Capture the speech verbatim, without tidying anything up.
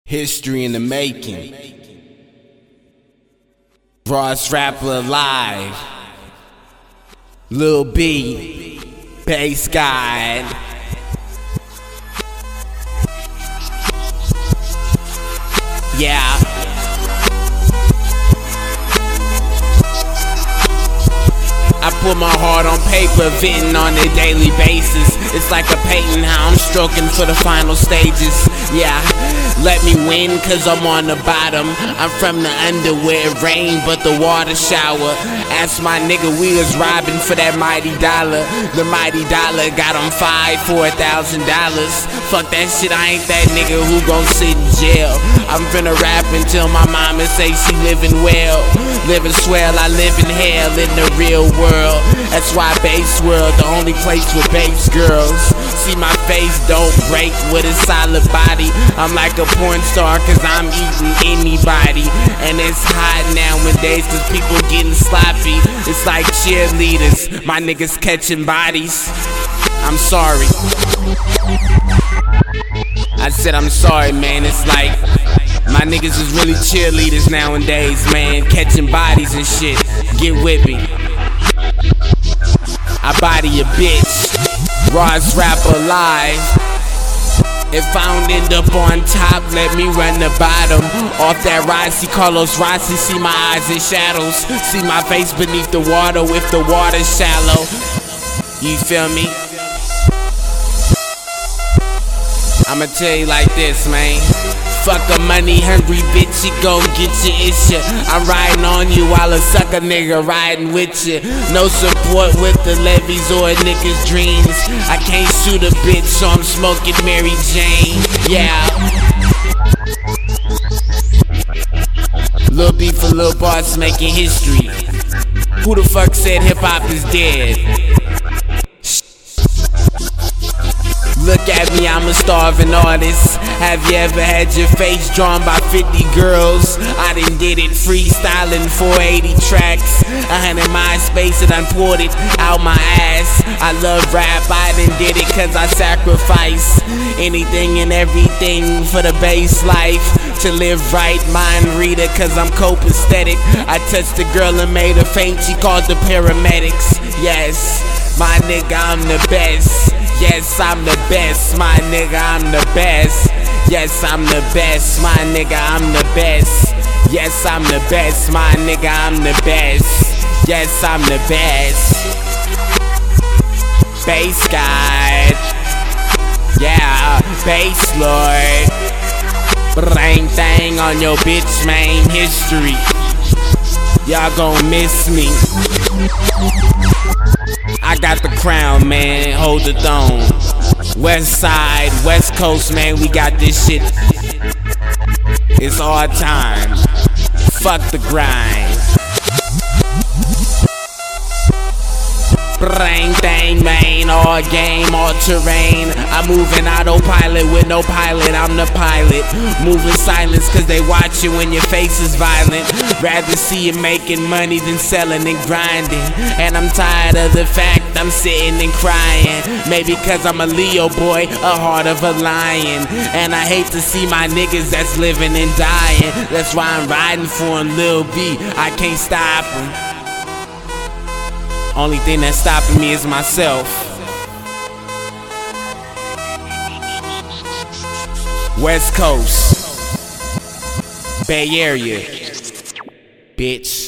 History in the making. Rawest rapper alive. Lil B, Bass God. Yeah. I put my heart on paper, venting on a daily basis. It's like a painting how I'm stroking for the final stages. Yeah, let me win cause I'm on the bottom. I'm from the underwear, rain but the water shower. Ask my nigga, we was robbing for that mighty dollar. The mighty dollar got on five for a thousand dollars. Fuck that shit, I ain't that nigga who gon' sit in jail. I'm finna rap until my mama say she living well. Living swell, I live in hell in the real world. That's why Bass World, the only place with bass girls. See my face don't break with a solid body. I'm like a porn star cause I'm eating anybody. And it's hot nowadays cause people getting sloppy. It's like cheerleaders, my niggas catching bodies. I'm sorry. I said I'm sorry, man. It's like my niggas is really cheerleaders nowadays, man. Catching bodies and shit. Get with me. I body a bitch. Rawest rapper alive. If I don't end up on top, let me run the bottom. Off that ride, see Carlos Rossi, see my eyes in shadows. See my face beneath the water if the water's shallow. You feel me? I'ma tell you like this, man. Fuck a money hungry bitch, you gon' get your issue. I'm riding on you while a sucker nigga riding with you. No support with the levies or a nigga's dreams. I can't shoot a bitch, so I'm smoking Mary Jane. Yeah. Lil B for Lil Boss making history. Who the fuck said hip hop is dead? Look at me, I'm a starving artist. Have you ever had your face drawn by fifty girls? I done did it freestyling four eighty tracks. A hundred MySpace and I poured it out my ass. I love rap, I done did it cause I sacrifice anything and everything for the bass life. To live right, mind reader cause I'm copacetic. I touched the girl and made her faint, she called the paramedics. Yes, my nigga, I'm the best. Yes, I'm the best, my nigga, I'm the best. Yes, I'm the best, my nigga, I'm the best. Yes, I'm the best, my nigga, I'm the best. Yes, I'm the best. Bass God. Yeah, Bass Lord. Bang thang on your bitch, man, history. Y'all gon' miss me. I got the crown, man, hold the throne. West side, West Coast, man, we got this shit. It's our time. Fuck the grind. Brain thing, man, all game, all terrain. I'm moving autopilot with no pilot, I'm the pilot. Moving silence cause they watch you when your face is violent. Rather see you making money than selling and grinding. And I'm tired of the fact I'm sitting and crying. Maybe cause I'm a Leo boy, a heart of a lion. And I hate to see my niggas that's living and dying. That's why I'm riding for him, Lil B, I can't stop him. Only thing that's stopping me is myself. West Coast, Bay Area, bitch.